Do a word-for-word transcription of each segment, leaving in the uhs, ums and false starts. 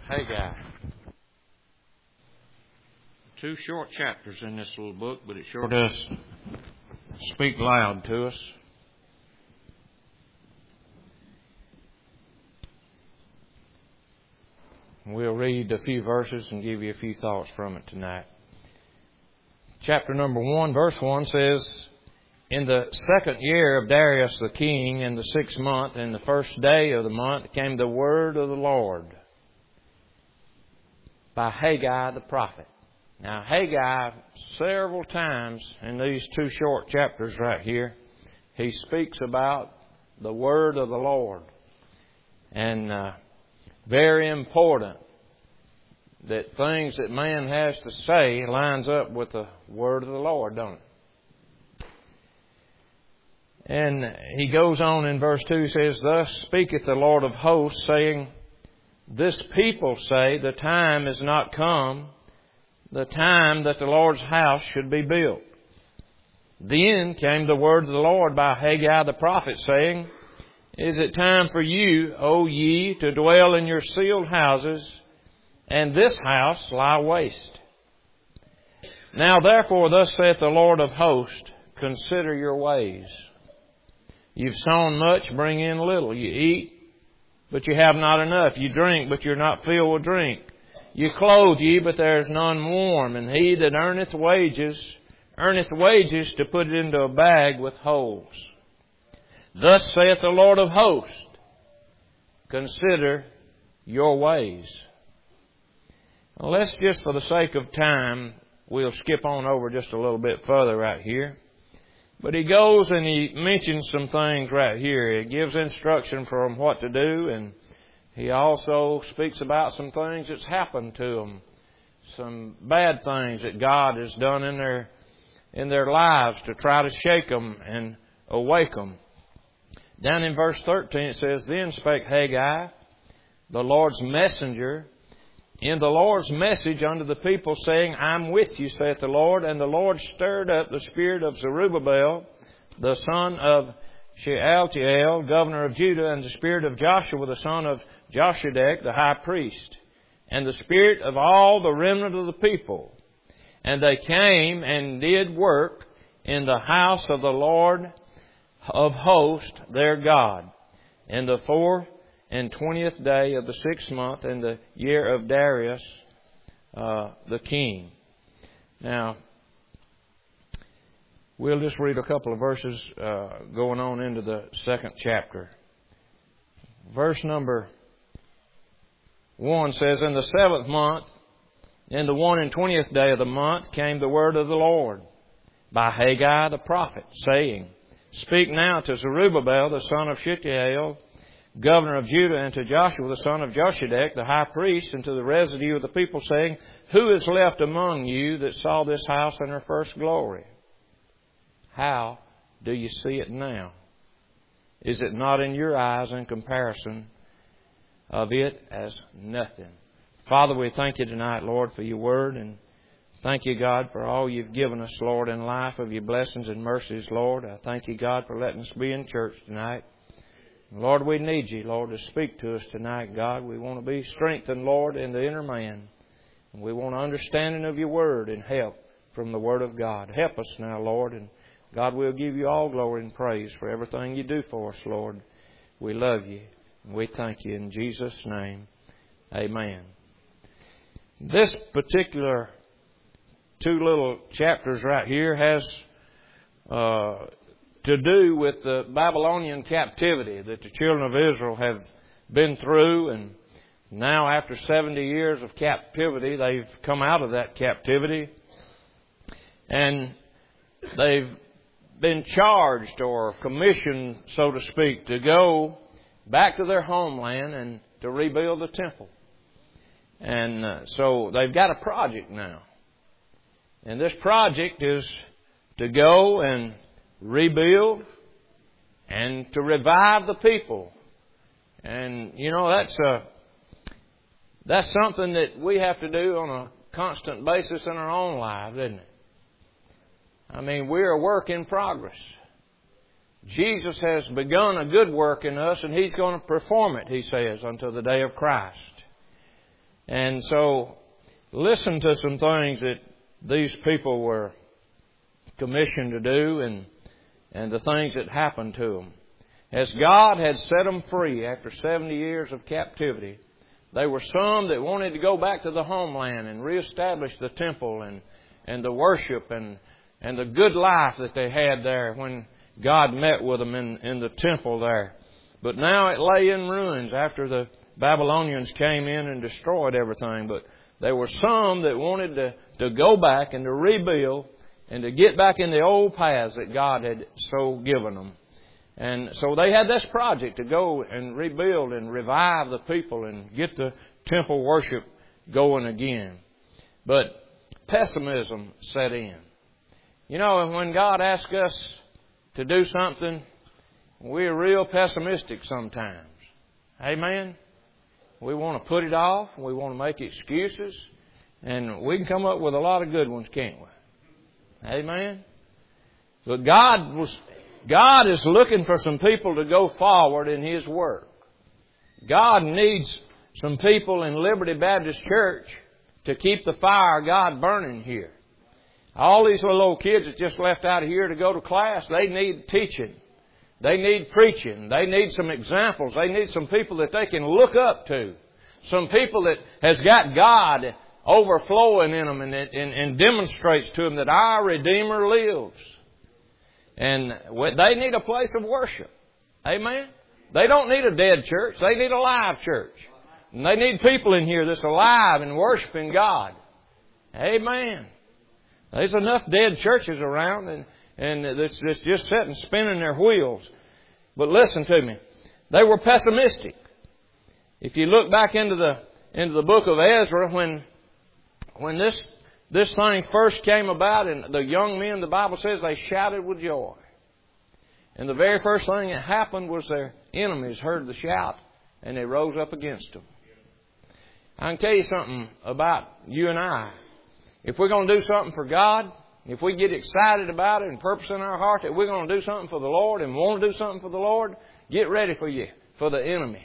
Haggai. Two short chapters in this little book, but it sure does speak loud to us. We'll read a few verses and give you a few thoughts from it tonight. Chapter number one, verse one says, In the second year of Darius the king, in the sixth month, in the first day of the month, came the word of the Lord by Haggai the prophet. Now, Haggai, several times in these two short chapters right here, he speaks about the word of the Lord. And uh, very important that things that man has to say lines up with the word of the Lord, don't it? And he goes on in verse two, he says, Thus speaketh the Lord of hosts, saying, This people say, the time is not come, the time that the Lord's house should be built. Then came the word of the Lord by Haggai the prophet, saying, Is it time for you, O ye, to dwell in your sealed houses, and this house lie waste? Now therefore, thus saith the Lord of hosts, Consider your ways. You've sown much, bring in little. You eat, but you have not enough. You drink, but you're not filled with drink. You clothe ye, but there is none warm. And he that earneth wages, earneth wages to put it into a bag with holes. Thus saith the Lord of hosts, Consider your ways. Now let's just, for the sake of time, we'll skip on over just a little bit further right here. But he goes and he mentions some things right here. He gives instruction from what to do, and he also speaks about some things that's happened to them, some bad things that God has done in their in their lives to try to shake them and awake them. Down in verse thirteen it says, Then spake Haggai, the Lord's messenger, in the Lord's message unto the people, saying, I'm with you, saith the Lord. And the Lord stirred up the spirit of Zerubbabel, the son of Shealtiel, governor of Judah, and the spirit of Joshua, the son of Joshadek, the high priest, and the spirit of all the remnant of the people. And they came and did work in the house of the Lord of hosts, their God, in the fourth and twentieth day of the sixth month, in the year of Darius uh, the king. Now, we'll just read a couple of verses uh, going on into the second chapter. Verse number one says, In the seventh month, in the one and twentieth day of the month, came the word of the Lord by Haggai the prophet, saying, Speak now to Zerubbabel, the son of Shealtiel, governor of Judah, and to Joshua, the son of Joshadek, the high priest, and to the residue of the people, saying, Who is left among you that saw this house in her first glory? How do you see it now? Is it not in your eyes in comparison of it as nothing? Father, we thank you tonight, Lord, for your word, and thank you, God, for all you've given us, Lord, in life, of your blessings and mercies, Lord. I thank you, God, for letting us be in church tonight. Lord, we need you, Lord, to speak to us tonight, God. We want to be strengthened, Lord, in the inner man. And we want understanding of your word and help from the word of God. Help us now, Lord, and God, we'll give you all glory and praise for everything you do for us, Lord. We love you, and we thank you in Jesus' name. Amen. This particular two little chapters right here has uh, to do with the Babylonian captivity that the children of Israel have been through. And now after seventy years of captivity, they've come out of that captivity. And they've been charged or commissioned, so to speak, to go back to their homeland and to rebuild the temple. And uh, so they've got a project now. And this project is to go and rebuild and to revive the people. And, you know, that's a, that's something that we have to do on a constant basis in our own lives, isn't it? I mean, we're a work in progress. Jesus has begun a good work in us, and He's going to perform it, He says, until the day of Christ. And so, listen to some things that these people were commissioned to do and, and the things that happened to them. As God had set them free after seventy years of captivity, there were some that wanted to go back to the homeland and reestablish the temple and, and the worship and, and the good life that they had there when God met with them in, in the temple there. But now it lay in ruins after the Babylonians came in and destroyed everything. But there were some that wanted to, to go back and to rebuild and to get back in the old paths that God had so given them. And so they had this project to go and rebuild and revive the people and get the temple worship going again. But pessimism set in. You know, when God asks us to do something, we're real pessimistic sometimes. Amen? We want to put it off. We want to make excuses. And we can come up with a lot of good ones, can't we? Amen? But God was... God is looking for some people to go forward in His work. God needs some people in Liberty Baptist Church to keep the fire of God burning here. All these little old kids that just left out of here to go to class, they need teaching. They need preaching. They need some examples. They need some people that they can look up to. Some people that has got God overflowing in them and, and, and demonstrates to them that our Redeemer lives. And they need a place of worship. Amen? They don't need a dead church. They need a live church. And they need people in here that's alive and worshiping God. Amen. There's enough dead churches around and, and that's, that's just sitting spinning their wheels. But listen to me. They were pessimistic. If you look back into the into the book of Ezra, when when this This thing first came about, and the young men, the Bible says, they shouted with joy. And the very first thing that happened was their enemies heard the shout, and they rose up against them. I can tell you something about you and I. If we're going to do something for God, if we get excited about it and purpose in our heart that we're going to do something for the Lord and want to do something for the Lord, get ready for you, for the enemy.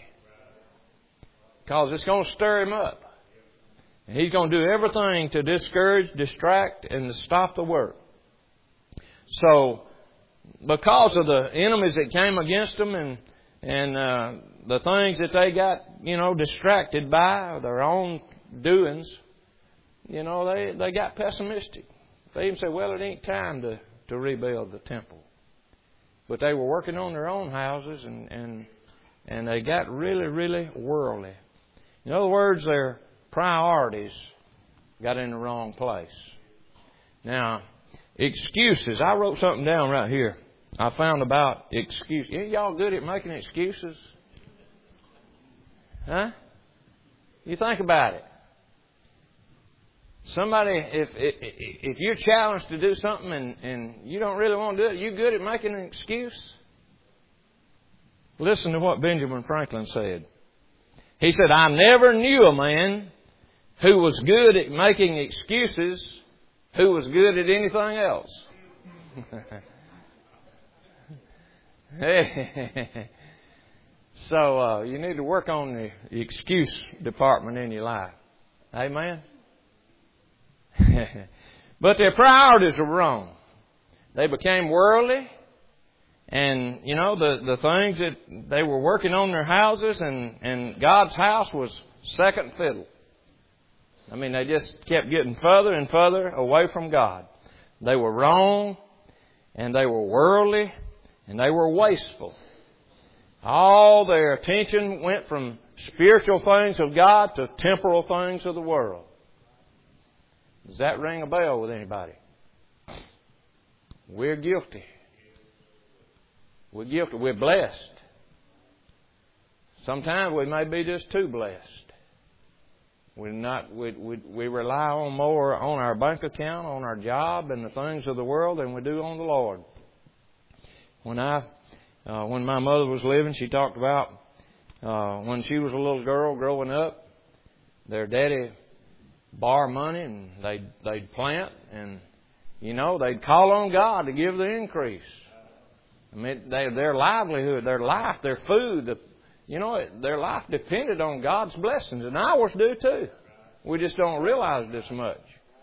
Because it's going to stir him up. And he's going to do everything to discourage, distract, and to stop the work. So, because of the enemies that came against them and and uh, the things that they got, you know, distracted by, their own doings, you know, they, they got pessimistic. They even said, well, it ain't time to, to rebuild the temple. But they were working on their own houses and, and, and they got really, really worldly. In other words, their priorities got in the wrong place. Now, excuses. I wrote something down right here. I found about excuses. Ain't y'all good at making excuses? Huh? You think about it. Somebody, if if, if you're challenged to do something and, and you don't really want to do it, you good at making an excuse? Listen to what Benjamin Franklin said. He said, I never knew a man who was good at making excuses who was good at anything else. So uh, you need to work on the excuse department in your life. Amen? But their priorities were wrong. They became worldly. And, you know, the, the things that they were working on their houses and, and God's house was second fiddle. I mean, they just kept getting further and further away from God. They were wrong, and they were worldly, and they were wasteful. All their attention went from spiritual things of God to temporal things of the world. Does that ring a bell with anybody? We're guilty. We're guilty. We're blessed. Sometimes we may be just too blessed. We're not, we, we, we rely on more on our bank account, on our job, and the things of the world than we do on the Lord. When I, uh, when my mother was living, she talked about uh, when she was a little girl growing up, their daddy borrow money and they'd, they'd plant and, you know, they'd call on God to give the increase. I mean, they, their livelihood, their life, their food, the, you know, their life depended on God's blessings, and ours do too. We just don't realize it as much.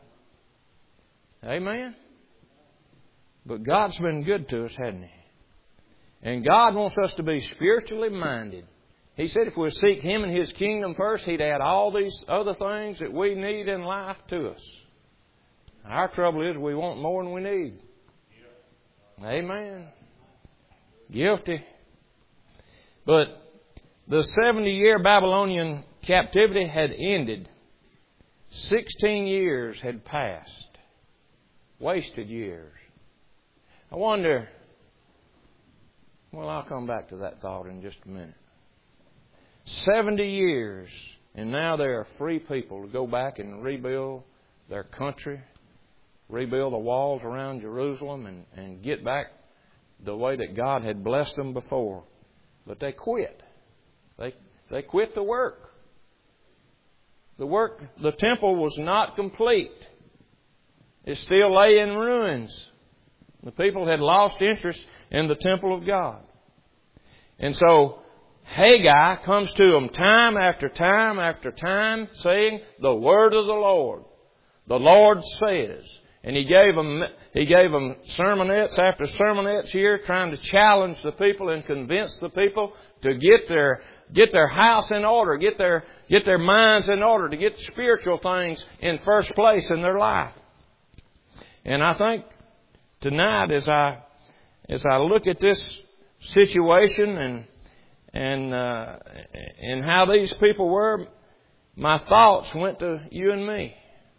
Amen? But God's been good to us, hasn't He? And God wants us to be spiritually minded. He said if we'll seek Him and His kingdom first, He'd add all these other things that we need in life to us. Our trouble is we want more than we need. Amen. Guilty. But the seventy-year Babylonian captivity had ended. Sixteen years had passed. Wasted years. I wonder... Well, I'll come back to that thought in just a minute. Seventy years, and now they are free people to go back and rebuild their country, rebuild the walls around Jerusalem, and, and get back the way that God had blessed them before. But they quit. They they quit the work. The work, the temple was not complete. It still lay in ruins. The people had lost interest in the temple of God. And so Haggai comes to them time after time after time saying, the word of the Lord. The Lord says. And he gave them, he gave them sermonettes after sermonettes here, trying to challenge the people and convince the people to get their, get their house in order, get their, get their minds in order, to get spiritual things in first place in their life. And I think tonight, as I, as I look at this situation and, and, uh, and how these people were, my thoughts went to you and me.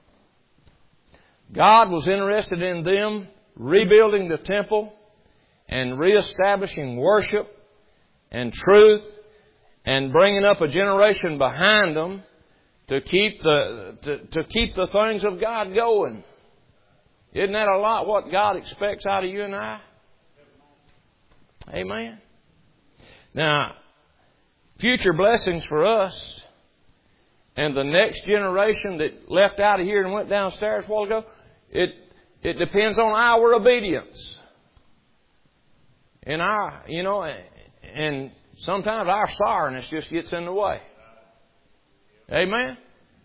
God was interested in them rebuilding the temple and reestablishing worship and truth and bringing up a generation behind them to keep the, to, to keep the things of God going. Isn't that a lot what God expects out of you and I? Amen. Now, future blessings for us and the next generation that left out of here and went downstairs a while ago, it it depends on our obedience. And our, you know, and sometimes our sorrowness just gets in the way. Amen.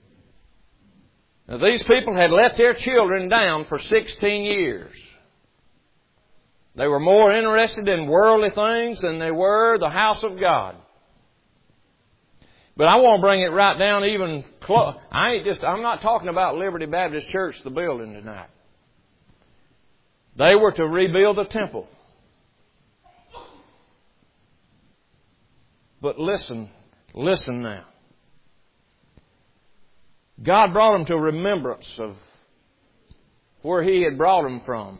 Now, these people had let their children down for sixteen years. They were more interested in worldly things than they were the house of God. But I want to bring it right down even close. I ain't just, I'm not talking about Liberty Baptist Church, the building tonight. They were to rebuild the temple. But listen, listen now. God brought them to remembrance of where He had brought them from.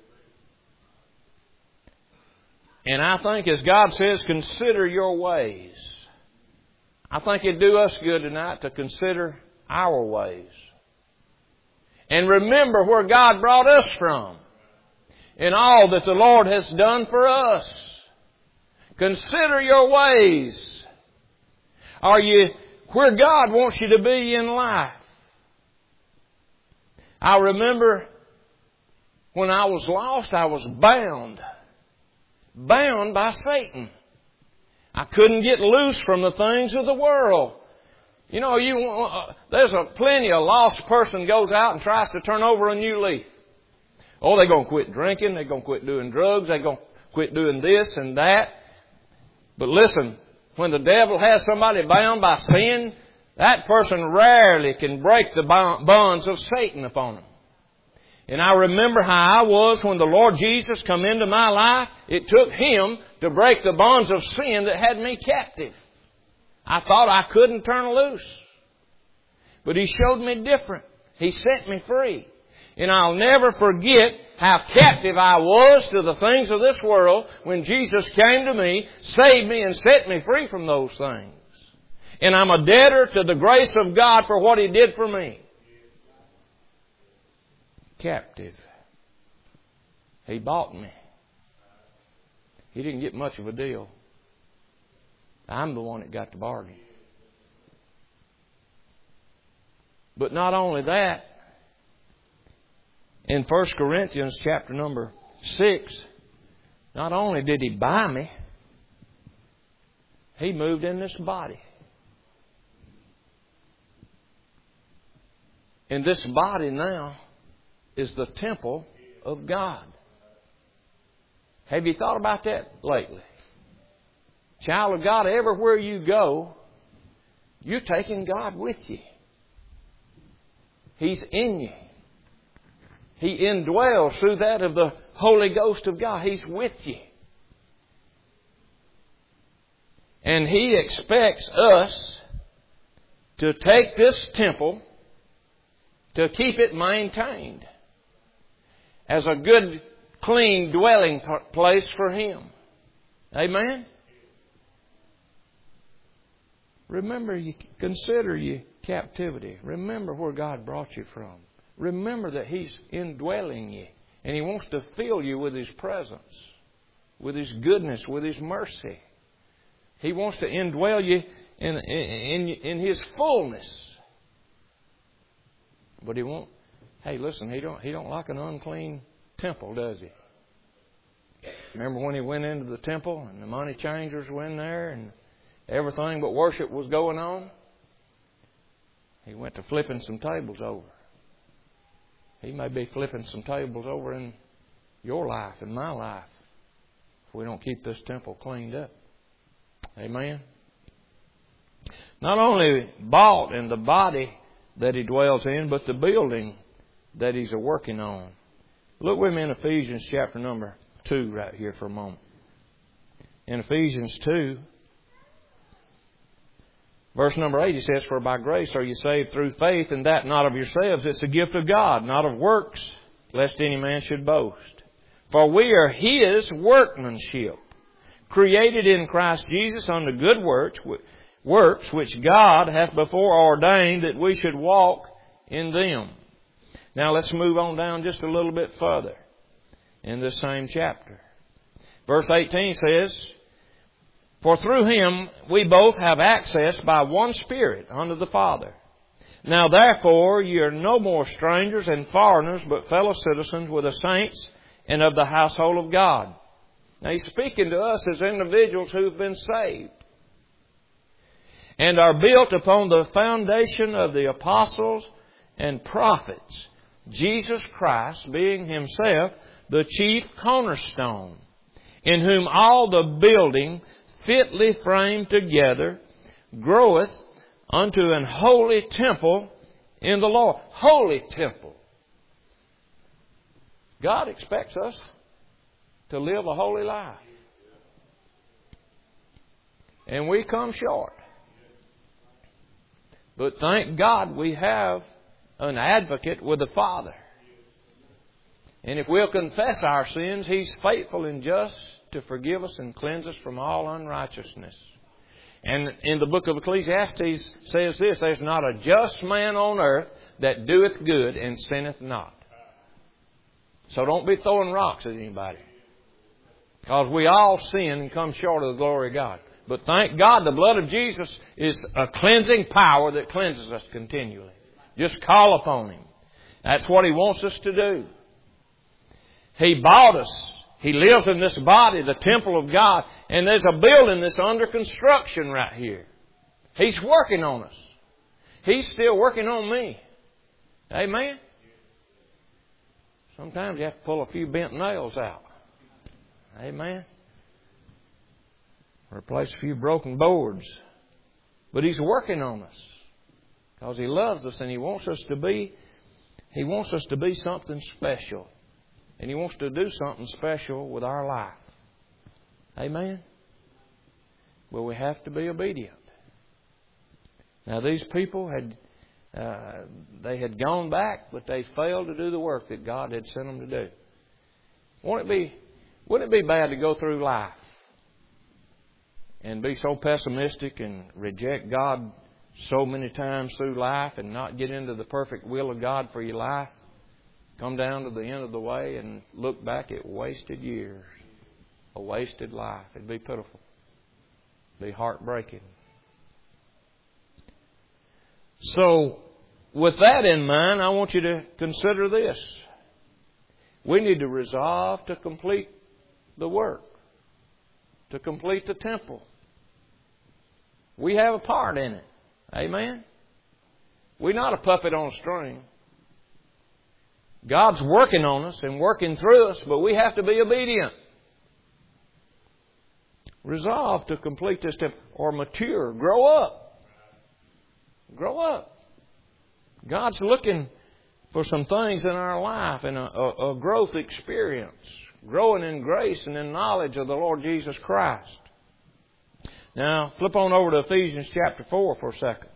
And I think, as God says, consider your ways. I think it'd do us good tonight to consider our ways. And remember where God brought us from. And all that the Lord has done for us. Consider your ways. Are you where God wants you to be in life? I remember when I was lost, I was bound. Bound by Satan. I couldn't get loose from the things of the world. You know, you uh, there's a plenty of lost person goes out and tries to turn over a new leaf. Oh, they're going to quit drinking. They're going to quit doing drugs. They're going to quit doing this and that. But listen, when the devil has somebody bound by sin, that person rarely can break the bonds of Satan upon them. And I remember how I was when the Lord Jesus come into my life. It took Him to break the bonds of sin that had me captive. I thought I couldn't turn loose. But He showed me different. He set me free. And I'll never forget how captive I was to the things of this world when Jesus came to me, saved me, and set me free from those things. And I'm a debtor to the grace of God for what He did for me. Captive. He bought me. He didn't get much of a deal. I'm the one that got the bargain. But not only that, in First Corinthians chapter number six, not only did He buy me, He moved in this body. And this body now is the temple of God. Have you thought about that lately? Child of God, everywhere you go, you're taking God with you. He's in you. He indwells through that of the Holy Ghost of God. He's with you. And He expects us to take this temple, to keep it maintained as a good, clean dwelling place for Him. Amen? Remember, you consider your captivity. Remember where God brought you from. Remember that He's indwelling you. And He wants to fill you with His presence, with His goodness, with His mercy. He wants to indwell you in, in, in His fullness. But He won't. Hey, listen, He don't, he don't like an unclean temple, does He? Remember when He went into the temple and the money changers were in there and everything but worship was going on? He went to flipping some tables over. He may be flipping some tables over in your life and my life if we don't keep this temple cleaned up. Amen? Not only bought in the body that He dwells in, but the building that He's a working on. Look with me in Ephesians chapter number two right here for a moment. In Ephesians two, verse number eight, he says, "For by grace are you saved through faith, and that not of yourselves. It's a gift of God, not of works, lest any man should boast. For we are His workmanship, created in Christ Jesus unto good works, works which God hath before ordained that we should walk in them." Now let's move on down just a little bit further in this same chapter. Verse eighteen says, "For through Him we both have access by one Spirit unto the Father. Now therefore ye are no more strangers and foreigners, but fellow citizens with the saints and of the household of God." Now He's speaking to us as individuals who've been saved and are built upon the foundation of the apostles and prophets, Jesus Christ being Himself the chief cornerstone, in whom all the building fitly framed together groweth unto an holy temple in the Lord. Holy temple. God expects us to live a holy life. And we come short. But thank God we have an advocate with the Father. And if we'll confess our sins, He's faithful and just to forgive us and cleanse us from all unrighteousness. And in the book of Ecclesiastes says this, "There's not a just man on earth that doeth good and sinneth not." So don't be throwing rocks at anybody. Because we all sin and come short of the glory of God. But thank God the blood of Jesus is a cleansing power that cleanses us continually. Just call upon Him. That's what He wants us to do. He bought us. He lives in this body, the temple of God. And there's a building that's under construction right here. He's working on us. He's still working on me. Amen? Sometimes you have to pull a few bent nails out. Amen? Replace a few broken boards. But He's working on us. Because He loves us and He wants us to be, He wants us to be something special. And He wants to do something special with our life. Amen? But we have to be obedient. Now these people had, uh, they had gone back, but they failed to do the work that God had sent them to do. Won't it be, wouldn't it be bad to go through life and be so pessimistic and reject God so many times through life and not get into the perfect will of God for your life? Come down to the end of the way and look back at wasted years, a wasted life. It'd be pitiful. It'd be heartbreaking. So, with that in mind, I want you to consider this. We need to resolve to complete the work, to complete the temple. We have a part in it. Amen? We're not a puppet on a string. God's working on us and working through us, but we have to be obedient. Resolve to complete this step or mature. Grow up. Grow up. God's looking for some things in our life and a, a, a growth experience. Growing in grace and in knowledge of the Lord Jesus Christ. Now, flip on over to Ephesians chapter four for a second.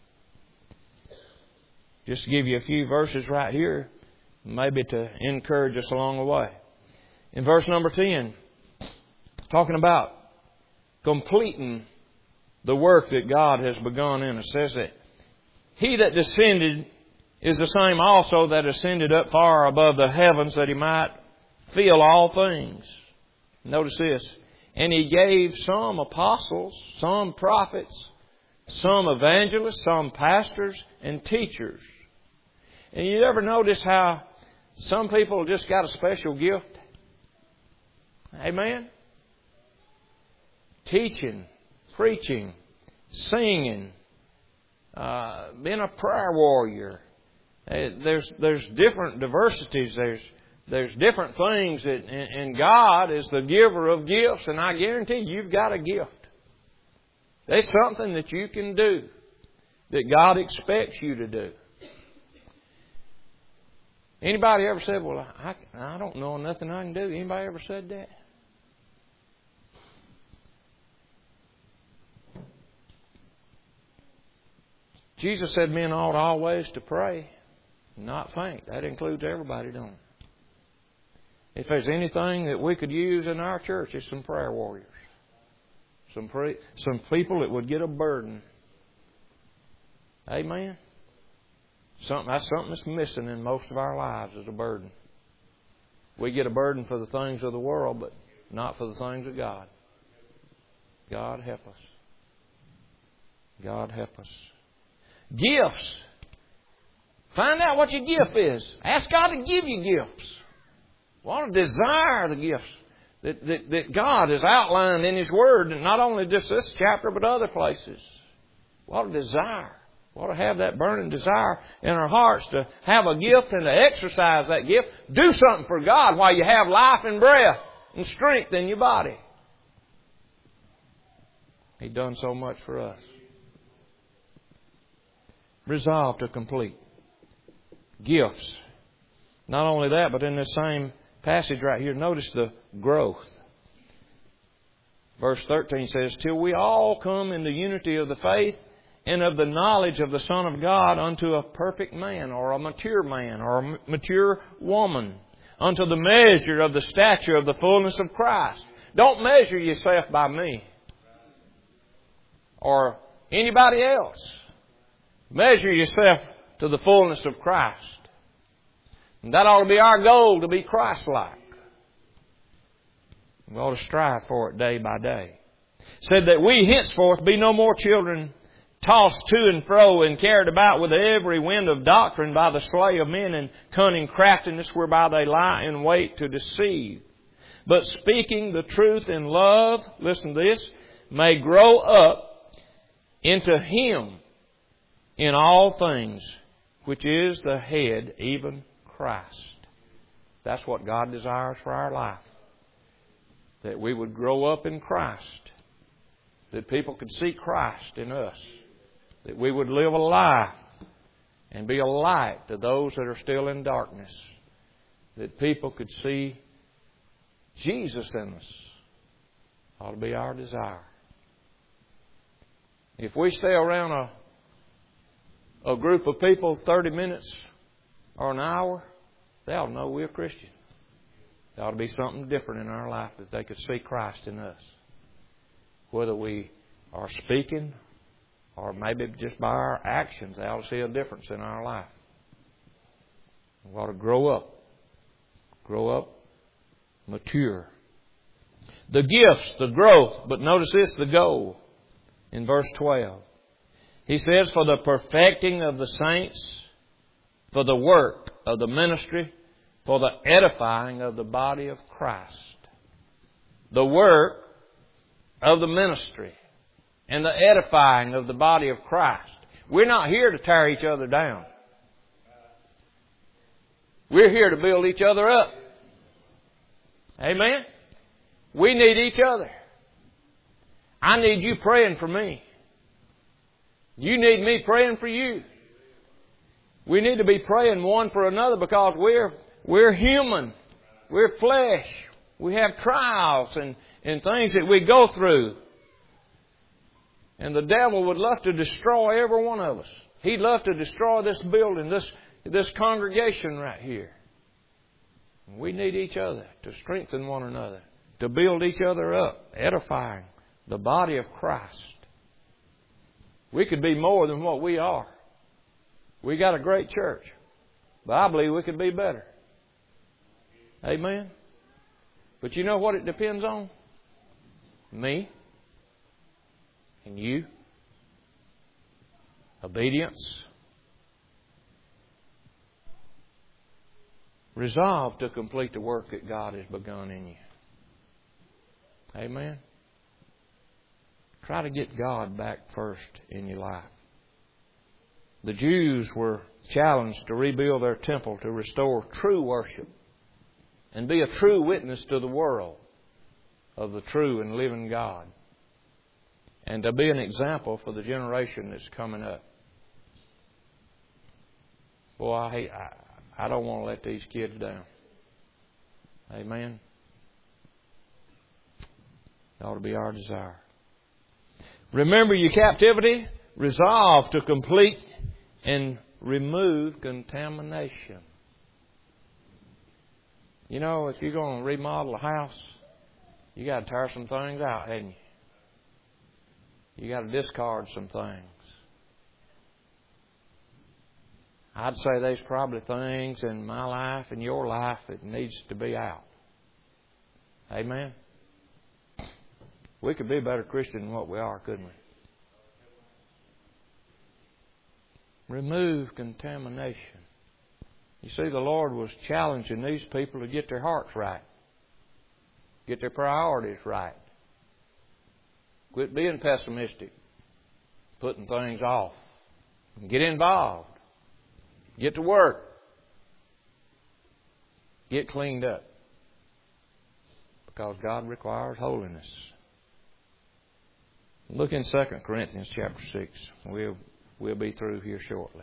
Just to give you a few verses right here, maybe to encourage us along the way. In verse number ten, talking about completing the work that God has begun in us, says that He that descended is the same also that ascended up far above the heavens, that He might fill all things. Notice this. And He gave some apostles, some prophets, some evangelists, some pastors and teachers. And you ever notice how some people just got a special gift? Amen? Teaching, preaching, singing, uh, being a prayer warrior. There's there's different diversities. There's there's different things that, and God is the giver of gifts, and I guarantee you've got a gift. There's something that you can do that God expects you to do. Anybody ever said, "Well, I I don't know nothing I can do"? Anybody ever said that? Jesus said men ought always to pray, not faint. That includes everybody, don't it? If there's anything that we could use in our church, it's some prayer warriors. Some pre- some people that would get a burden. Amen? Something, that's something that's missing in most of our lives is a burden. We get a burden for the things of the world, but not for the things of God. God help us. God help us. Gifts. Find out what your gift is. Ask God to give you gifts. Want to desire the gifts that, that, that God has outlined in His Word, and not only just this chapter, but other places. Want to desire. Want to have that burning desire in our hearts to have a gift and to exercise that gift. Do something for God while you have life and breath and strength in your body. He's done so much for us. Resolve to complete. Gifts. Not only that, but in this same passage right here, notice the growth. Verse thirteen says, till we all come in the unity of the faith and of the knowledge of the Son of God unto a perfect man, or a mature man, or a mature woman, unto the measure of the stature of the fullness of Christ. Don't measure yourself by me or anybody else. Measure yourself to the fullness of Christ. And that ought to be our goal, to be Christ-like. We ought to strive for it day by day. Said that we henceforth be no more children tossed to and fro and carried about with every wind of doctrine by the slay of men and cunning craftiness whereby they lie in wait to deceive. But speaking the truth in love, listen to this, may grow up into Him in all things, which is the head, even Christ. That's what God desires for our life. That we would grow up in Christ. That people could see Christ in us. That we would live a life and be a light to those that are still in darkness. That people could see Jesus in us. Ought to be our desire. If we stay around a a group of people thirty minutes or an hour, they ought to know we're Christian. There ought to be something different in our life that they could see Christ in us. Whether we are speaking or maybe just by our actions, they ought to see a difference in our life. We ought to grow up. Grow up, mature. The gifts, the growth, but notice this, the goal. In verse twelve. He says, for the perfecting of the saints, for the work of the ministry, for the edifying of the body of Christ. The work of the ministry and the edifying of the body of Christ. We're not here to tear each other down. We're here to build each other up. Amen? We need each other. I need you praying for me. You need me praying for you. We need to be praying one for another because we're, we're human. We're flesh. We have trials and, and things that we go through. And the devil would love to destroy every one of us. He'd love to destroy this building, this, this congregation right here. We need each other to strengthen one another, to build each other up, edifying the body of Christ. We could be more than what we are. We got a great church, but I believe we could be better. Amen? But you know what it depends on? Me and you. Obedience. Resolve to complete the work that God has begun in you. Amen? Try to get God back first in your life. The Jews were challenged to rebuild their temple to restore true worship and be a true witness to the world of the true and living God, and to be an example for the generation that's coming up. Boy, I hate, I, I don't want to let these kids down. Amen? That ought to be our desire. Remember your captivity. Resolve to complete and remove contamination. You know, if you're going to remodel a house, you got to tear some things out, haven't you? You got to discard some things. I'd say there's probably things in my life and your life that needs to be out. Amen? We could be a better Christian than what we are, couldn't we? Remove contamination. You see, the Lord was challenging these people to get their hearts right. Get their priorities right. Quit being pessimistic. Putting things off. Get involved. Get to work. Get cleaned up. Because God requires holiness. Look in Second Corinthians chapter six. We'll, we'll be through here shortly.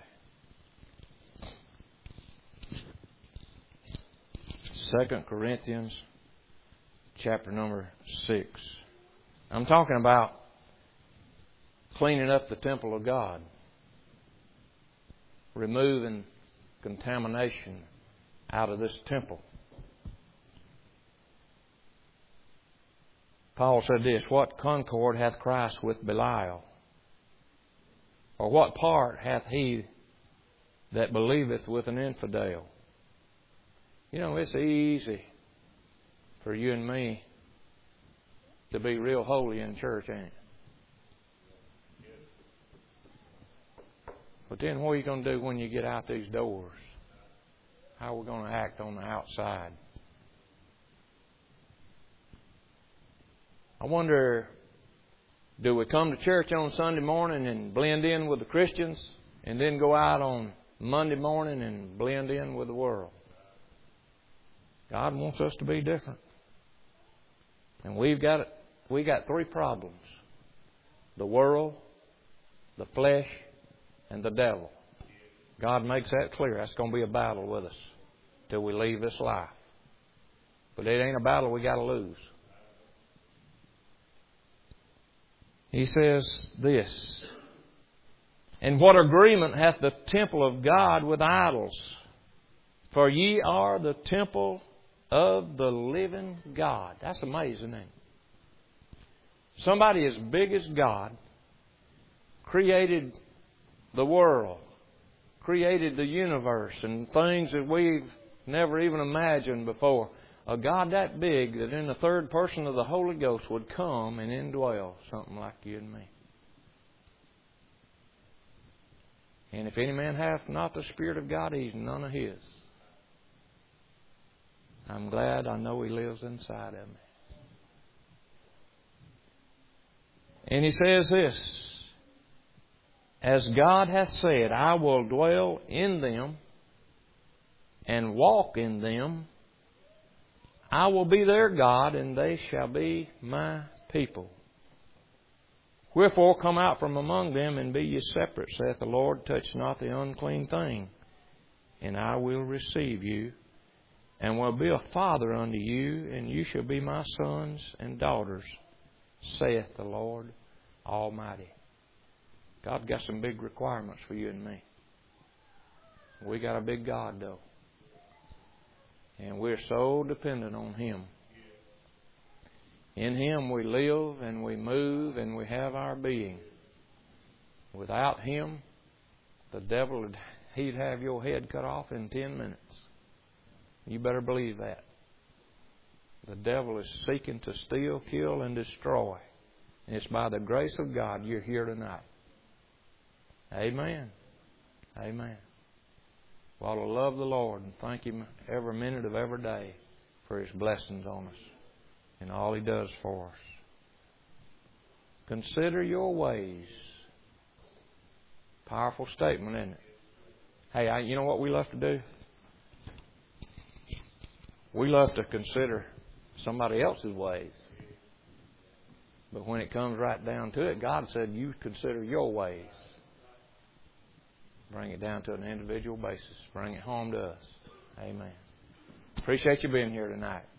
Second Corinthians chapter number six. I'm talking about cleaning up the temple of God. Removing contamination out of this temple. Paul said this, what concord hath Christ with Belial? Or what part hath he that believeth with an infidel? You know, it's easy for you and me to be real holy in church, ain't it? But then what are you going to do when you get out these doors? How are we going to act on the outside? I wonder, do we come to church on Sunday morning and blend in with the Christians and then go out on Monday morning and blend in with the world? God wants us to be different. And we've got we got three problems. The world, the flesh, and the devil. God makes that clear. That's going to be a battle with us till we leave this life. But it ain't a battle we got to lose. He says this, and what agreement hath the temple of God with idols? For ye are the temple of the living God. That's amazing, ain't it? Somebody as big as God created the world, created the universe and things that we've never even imagined before. A God that big that in the third person of the Holy Ghost would come and indwell something like you and me. And if any man hath not the Spirit of God, he's none of His. I'm glad I know He lives inside of me. And He says this, as God hath said, I will dwell in them and walk in them, I will be their God, and they shall be my people. Wherefore come out from among them, and be ye separate, saith the Lord. Touch not the unclean thing, and I will receive you, and will be a father unto you, and you shall be my sons and daughters, saith the Lord Almighty. God got some big requirements for you and me. We got a big God, though. And we're so dependent on Him. In Him we live and we move and we have our being. Without Him, the devil, would, he'd have your head cut off in ten minutes. You better believe that. The devil is seeking to steal, kill, and destroy. And it's by the grace of God you're here tonight. Amen. Amen. We ought to love the Lord and thank Him every minute of every day for His blessings on us and all He does for us. Consider your ways. Powerful statement, isn't it? Hey, I, you know what we love to do? We love to consider somebody else's ways. But when it comes right down to it, God said, you consider your ways. Bring it down to an individual basis. Bring it home to us. Amen. Appreciate you being here tonight.